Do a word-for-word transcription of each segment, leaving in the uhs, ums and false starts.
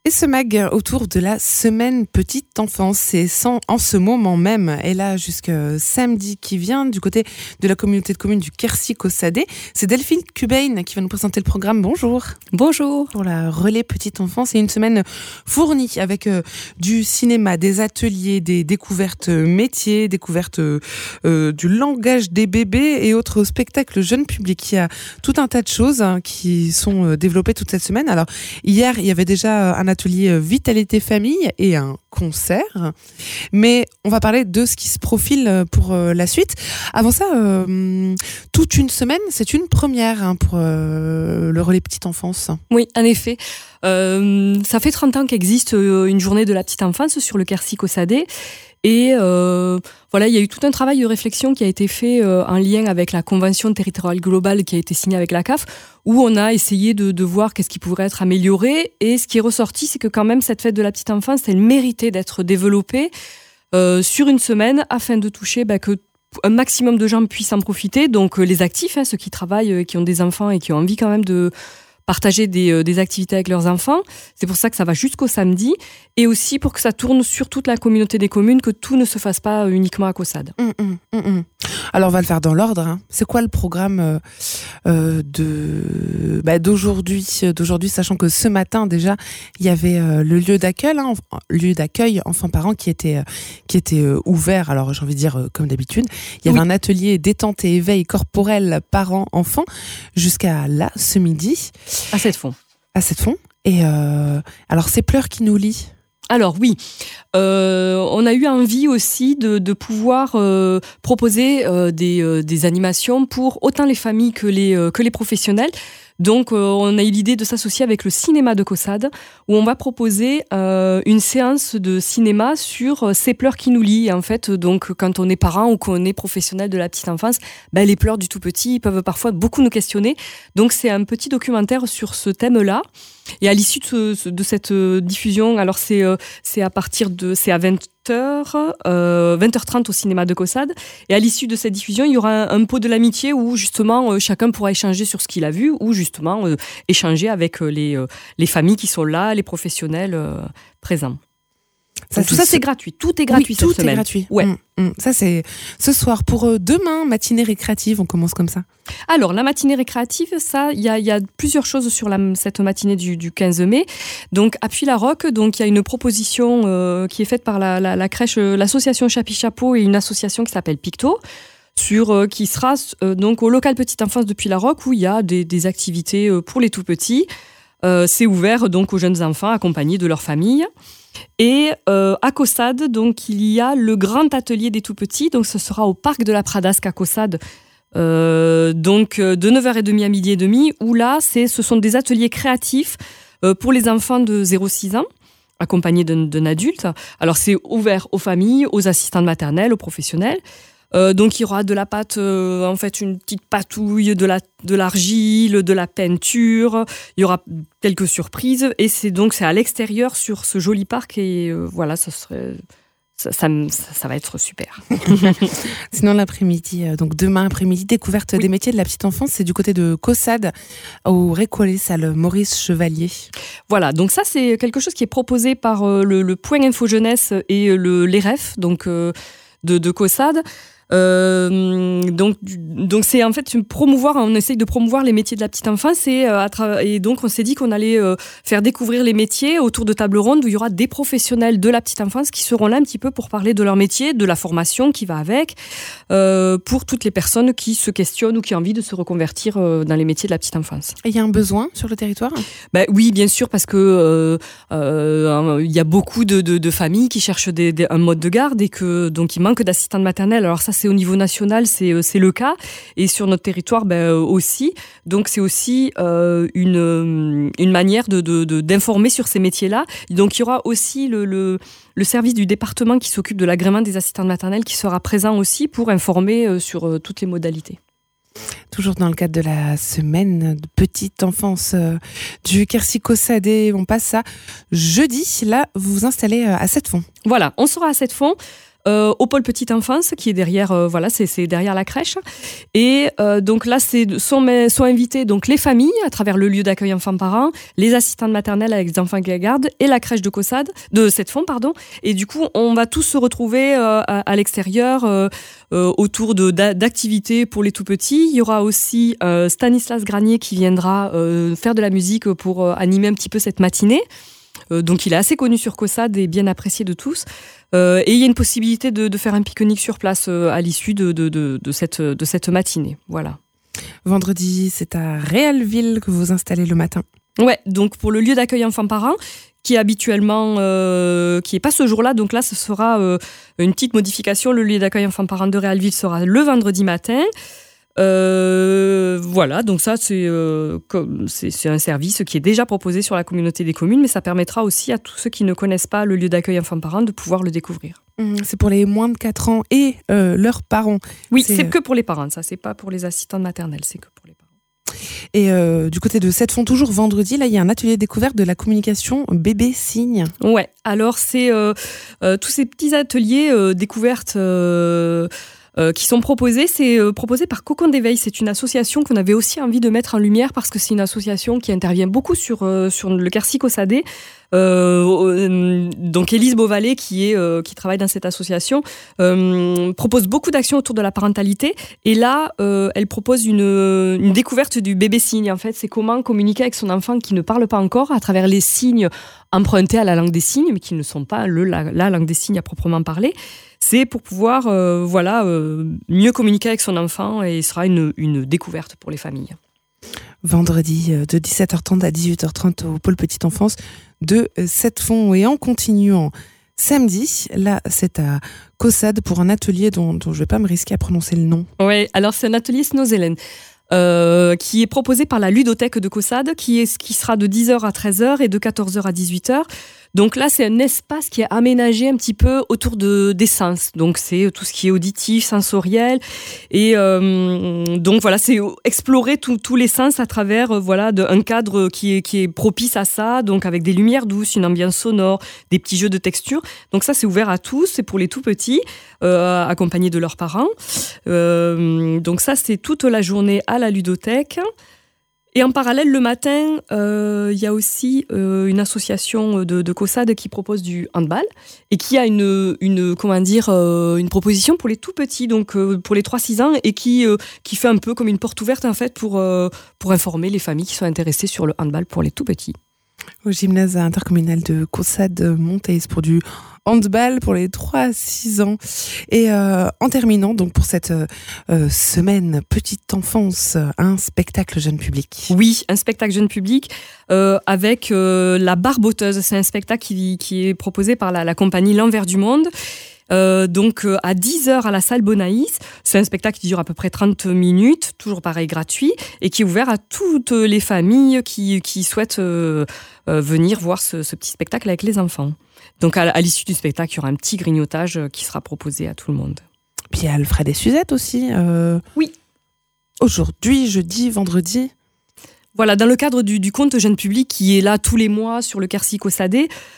Et ce mag autour de la semaine petite enfance, c'est sans, en ce moment même, et là jusqu'à samedi qui vient, du côté de la communauté de communes du Quercy-Caussade. C'est Delphine Cubain qui va nous présenter le programme. Bonjour. Bonjour. Pour la relais petite enfance, c'est une semaine fournie avec euh, du cinéma, des ateliers, des découvertes métiers, découvertes euh, du langage des bébés et autres spectacles jeunes publics. Il y a tout un tas de choses hein, qui sont euh, développées toute cette semaine. Alors hier, il y avait déjà un atelier Vitalité Famille et un concert. Mais on va parler de ce qui se profile pour euh, la suite. Avant ça, euh, toute une semaine, c'est une première hein, pour euh, le relais petite enfance. Oui, en effet. Euh, ça fait trente ans qu'existe une journée de la petite enfance sur le Quercy-Caussade. Et euh, voilà, il y a eu tout un travail de réflexion qui a été fait euh, en lien avec la convention territoriale globale qui a été signée avec la C A F, où on a essayé de, de voir qu'est-ce qui pourrait être amélioré. Et ce qui est ressorti, c'est que quand même cette fête de la petite enfance, elle méritait d'être développée euh, sur une semaine afin de toucher bah, que un maximum de gens puissent en profiter. Donc euh, les actifs, hein, ceux qui travaillent, euh, qui ont des enfants et qui ont envie quand même de partager des, euh, des activités avec leurs enfants. C'est pour ça que ça va jusqu'au samedi. Et aussi pour que ça tourne sur toute la communauté des communes, que tout ne se fasse pas uniquement à Caussade. Mmh, mmh, mmh. Alors on va le faire dans l'ordre. Hein. C'est quoi le programme euh, euh, de, bah, d'aujourd'hui, d'aujourd'hui, sachant que ce matin déjà, il y avait euh, le lieu d'accueil, hein, lieu d'accueil enfants-parents qui était, euh, qui était euh, ouvert. Alors j'ai envie de dire euh, comme d'habitude. Il y avait oui. un atelier détente et éveil corporel parents-enfants jusqu'à là, ce midi. À cette fond. À cette fond. Et euh, alors c'est Pleurs qui nous lie. Alors oui, euh, on a eu envie aussi de, de pouvoir euh, proposer euh, des, euh, des animations pour autant les familles que les, euh, que les professionnels. Donc, euh, on a eu l'idée de s'associer avec le cinéma de Caussade, où on va proposer euh, une séance de cinéma sur euh, ces pleurs qui nous lient. En fait, donc, quand on est parent ou qu'on est professionnel de la petite enfance, ben, les pleurs du tout petit ils peuvent parfois beaucoup nous questionner. Donc, c'est un petit documentaire sur ce thème-là. Et à l'issue de, ce, de cette diffusion, alors c'est, euh, c'est à partir de, c'est à vingt heures, euh, vingt heures trente au cinéma de Caussade. Et à l'issue de cette diffusion, il y aura un, un pot de l'amitié où justement euh, chacun pourra échanger sur ce qu'il a vu ou justement euh, échanger avec euh, les, euh, les familles qui sont là, les professionnels euh, présents. Ça, tout ça, c'est gratuit. Tout est gratuit oui, cette tout semaine. Tout est gratuit. Ouais. Mmh, mmh. Ça, c'est ce soir. Pour euh, demain, matinée récréative, on commence comme ça. Alors, la matinée récréative, ça, il y a, y a plusieurs choses sur la, cette matinée du, du quinze mai. Donc, à Puy-la-Roque, donc il y a une proposition euh, qui est faite par la, la, la crèche, euh, l'association Chapi Chapeau et une association qui s'appelle Picto. Sur, euh, qui sera euh, donc au local Petite Enfance de Puy-la-Roque, où il y a des, des activités euh, pour les tout-petits. Euh, c'est ouvert donc aux jeunes enfants accompagnés de leur famille. Et euh, à Caussade, donc il y a le grand atelier des tout-petits. Donc ce sera au parc de la Pradasque à Caussade, euh, donc de neuf heures trente à midi et demi, où là, c'est, ce sont des ateliers créatifs euh, pour les enfants de zéro à six ans, accompagnés d'un, d'un adulte. Alors c'est ouvert aux familles, aux assistantes maternelles, aux professionnels. Euh, donc il y aura de la pâte, euh, en fait une petite patouille, de la de l'argile, de la peinture. Il y aura quelques surprises et c'est donc c'est à l'extérieur sur ce joli parc et euh, voilà, ça serait ça, ça, ça, ça va être super. Sinon l'après-midi, euh, donc demain après-midi, découverte oui. des métiers de la petite enfance, c'est du côté de Caussade au Récollet, salle Maurice Chevalier. Voilà, donc ça c'est quelque chose qui est proposé par euh, le, le Point Info Jeunesse et le l'E R E F, donc euh, de, de Caussade. Euh, donc, donc c'est en fait promouvoir, on essaye de promouvoir les métiers de la petite enfance et, euh, à tra- et donc on s'est dit qu'on allait euh, faire découvrir les métiers autour de tables rondes où il y aura des professionnels de la petite enfance qui seront là un petit peu pour parler de leur métier, de la formation qui va avec, euh, pour toutes les personnes qui se questionnent ou qui ont envie de se reconvertir euh, dans les métiers de la petite enfance. Et il y a un besoin sur le territoire ? Ben, oui, bien sûr, parce que euh, euh, il y a beaucoup de, de, de familles qui cherchent des, des, un mode de garde et que donc il manque d'assistantes maternelles. Alors ça, c'est au niveau national, c'est, c'est le cas. Et sur notre territoire, ben, aussi. Donc, c'est aussi euh, une, une manière de, de, de, d'informer sur ces métiers-là. Donc, il y aura aussi le, le, le service du département qui s'occupe de l'agrément des assistantes maternelles qui sera présent aussi pour informer sur euh, toutes les modalités. Toujours dans le cadre de la semaine de petite enfance euh, du Quercy-Caussade, on passe à jeudi. Là, vous vous installez euh, à Sept-Fonds. Voilà, on sera à Sept-Fonds. euh, au pôle petite enfance qui est derrière, euh, voilà, c'est, c'est derrière la crèche. Et euh, donc là, c'est, sont, sont invités donc, les familles à travers le lieu d'accueil enfants-parents, les assistantes maternelles avec les enfants qui la gardent et la crèche de Caussade, de Sept-Fonds, pardon. Et du coup, on va tous se retrouver euh, à, à l'extérieur euh, euh, autour de, d'activités pour les tout-petits. Il y aura aussi euh, Stanislas Granier qui viendra euh, faire de la musique pour euh, animer un petit peu cette matinée. Euh, donc il est assez connu sur Caussade et bien apprécié de tous. Euh, et il y a une possibilité de, de faire un pique-nique sur place euh, à l'issue de, de, de, de, cette, de cette matinée. Voilà. Vendredi, c'est à Réalville que vous installez le matin. Ouais, donc pour le lieu d'accueil enfants-parents, qui est habituellement, euh, qui n'est pas ce jour-là, donc là ce sera euh, une petite modification. Le lieu d'accueil enfants-parents de Réalville sera le vendredi matin. Euh, voilà, donc ça c'est, euh, comme, c'est, c'est un service qui est déjà proposé sur la communauté des communes, mais ça permettra aussi à tous ceux qui ne connaissent pas le lieu d'accueil enfants-parents de pouvoir le découvrir. Mmh, c'est pour les moins de quatre ans et euh, leurs parents. Oui, c'est, c'est que pour les parents, ça, c'est pas pour les assistantes maternelles, c'est que pour les parents. Et euh, du côté de Sept-Fonds, toujours vendredi, là il y a un atelier découverte de la communication bébé-signe. Ouais, alors c'est euh, euh, tous ces petits ateliers euh, découvertes euh, Euh, qui sont proposés. C'est euh, proposé par Cocon d'éveil. C'est une association qu'on avait aussi envie de mettre en lumière parce que c'est une association qui intervient beaucoup sur, euh, sur le Quercy-Caussade. Euh, euh, donc Élise Beauvalet, qui, est, euh, qui travaille dans cette association, euh, propose beaucoup d'actions autour de la parentalité. Et là, euh, elle propose une, une découverte du bébé signe. En fait, c'est comment communiquer avec son enfant qui ne parle pas encore à travers les signes empruntés à la langue des signes, mais qui ne sont pas le, la, la langue des signes à proprement parler. C'est pour pouvoir euh, voilà, euh, mieux communiquer avec son enfant et ce sera une, une découverte pour les familles. Vendredi de dix-sept heures trente à dix-huit heures trente au pôle petite enfance de Sept-Fonds. Et en continuant samedi, là c'est à Caussade pour un atelier dont, dont je ne vais pas me risquer à prononcer le nom. Oui, alors c'est un atelier Snozelen. Euh, qui est proposé par la ludothèque de Caussade, qui, est, qui sera de dix heures à treize heures et de quatorze heures à dix-huit heures. Donc là, c'est un espace qui est aménagé un petit peu autour de, des sens. Donc c'est tout ce qui est auditif, sensoriel. Et euh, donc voilà, c'est explorer tous les sens à travers euh, voilà, de, un cadre qui est, qui est propice à ça, donc avec des lumières douces, une ambiance sonore, des petits jeux de texture. Donc ça, c'est ouvert à tous, c'est pour les tout petits, euh, accompagnés de leurs parents. Euh, donc ça, c'est toute la journée à la ludothèque. Et en parallèle, le matin, euh, il y a aussi euh, une association de, de Caussade qui propose du handball et qui a une, une, comment dire, euh, une proposition pour les tout petits, donc euh, pour les trois six ans, et qui, euh, qui fait un peu comme une porte ouverte en fait, pour, euh, pour informer les familles qui sont intéressées sur le handball pour les tout petits. Au gymnase intercommunal de Caussade-Montaise pour du handball pour les trois à six ans. Et euh, en terminant, donc pour cette euh, semaine petite enfance, un spectacle jeune public. Oui, un spectacle jeune public euh, avec euh, La Barboteuse. C'est un spectacle qui, qui est proposé par la, la compagnie L'Envers du Monde. Euh, donc euh, à dix heures à la salle Bonaïs. C'est un spectacle qui dure à peu près trente minutes, toujours pareil gratuit, et qui est ouvert à toutes les familles qui, qui souhaitent euh, euh, venir voir ce, ce petit spectacle avec les enfants. Donc à, à l'issue du spectacle, il y aura un petit grignotage qui sera proposé à tout le monde. Puis il y a Alfred et Suzette aussi. Euh... Oui. Aujourd'hui, jeudi, vendredi. Voilà, dans le cadre du, du compte jeune public qui est là tous les mois sur le Quercy-Caussade,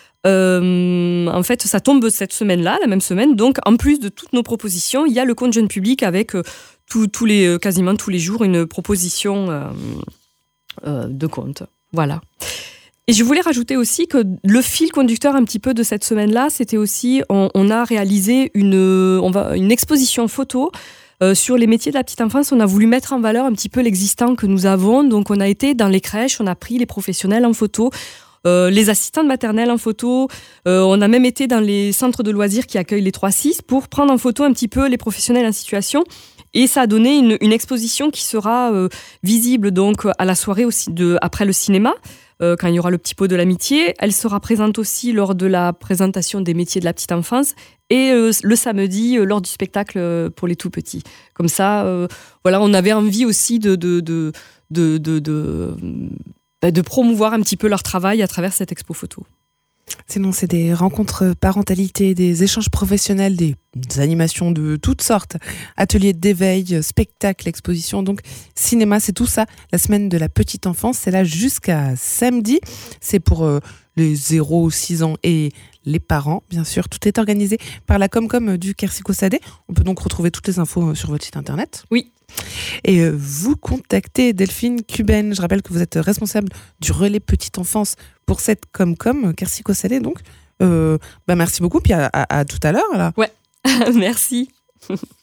Euh, en fait, ça tombe cette semaine-là, la même semaine. Donc, en plus de toutes nos propositions, il y a le compte jeune public avec euh, tout, tous les, euh, quasiment tous les jours une proposition euh, euh, de compte. Voilà. Et je voulais rajouter aussi que le fil conducteur un petit peu de cette semaine-là, c'était aussi, on, on a réalisé une, on va, une exposition photo Euh, sur les métiers de la petite enfance. On a voulu mettre en valeur un petit peu l'existant que nous avons. Donc, on a été dans les crèches, on a pris les professionnels en photo, euh, les assistantes maternelles en photo. Euh, on a même été dans les centres de loisirs qui accueillent les trois six pour prendre en photo un petit peu les professionnels en situation. Et ça a donné une, une exposition qui sera euh, visible donc à la soirée aussi de, après le cinéma. Euh, quand il y aura le petit pot de l'amitié. Elle sera présente aussi lors de la présentation des métiers de la petite enfance et euh, le samedi euh, lors du spectacle euh, pour les tout petits. Comme ça, euh, voilà, on avait envie aussi de, de, de, de, de, de, de, de promouvoir un petit peu leur travail à travers cette expo photo. Sinon, c'est des rencontres parentalité, des échanges professionnels, des, des animations de toutes sortes, ateliers d'éveil, spectacles, expositions. Donc, cinéma, c'est tout ça. La semaine de la petite enfance, c'est là jusqu'à samedi. C'est pour euh, les zéro six ans et les parents, bien sûr. Tout est organisé par la Comcom du Quercy-Caussade. On peut donc retrouver toutes les infos sur votre site internet. Oui. Et euh, vous contactez Delphine Cuben. Je rappelle que vous êtes responsable du relais petite enfance pour cette Comcom Quercy-Caussade. Donc, euh, bah merci beaucoup. Puis à, à, à tout à l'heure. Là. Ouais, merci.